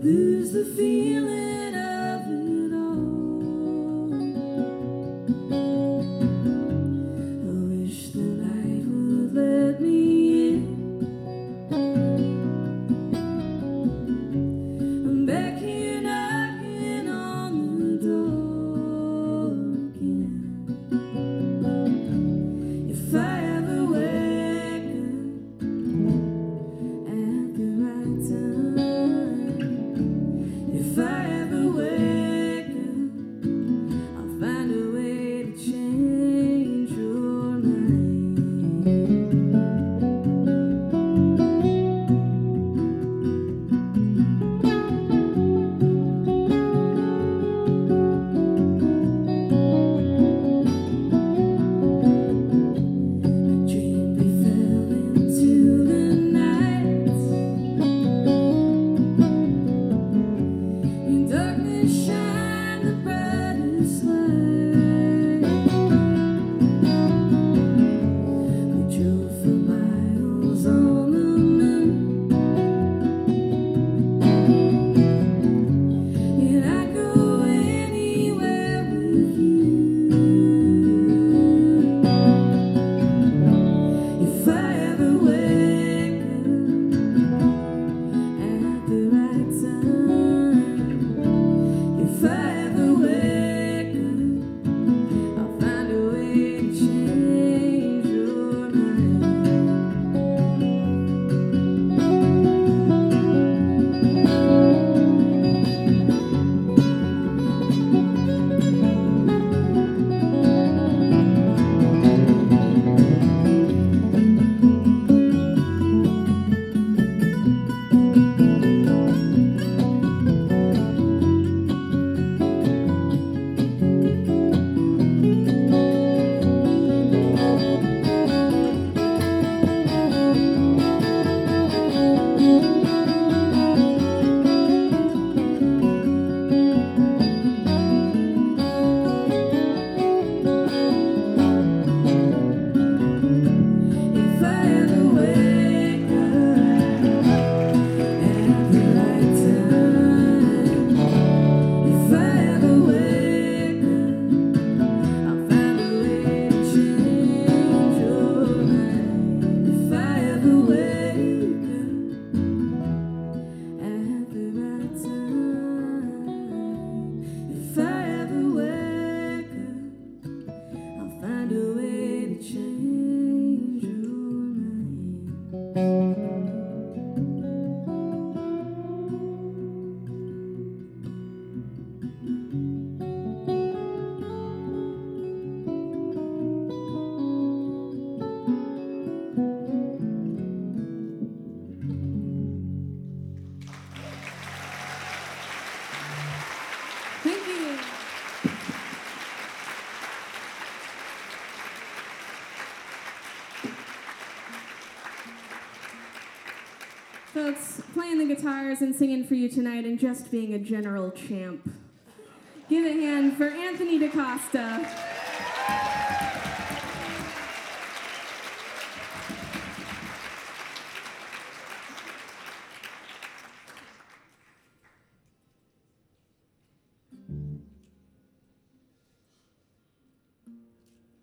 lose the feeling of it all. I wish the night would let me in. I'm back here knocking on the door again. If I ever wake up at the right time, if I ever wake up, I'll find a way to change your mind. I dreamed we fell into the night. In darkness shine the brightest light. We drove for miles on the moon, and I'd go anywhere with you. If I ever wake up at the right time, if I ever wake up, I'll find a way to change your mind. If I ever wake up at the right time, if I ever wake up, I'll find a way to change your mind. If I ever wake up at the right time, if I ever wake up, I'll find a way to change your mind. Thank you. Folks, playing the guitars and singing for you tonight and just being a general champ. Give a hand for Anthony DaCosta.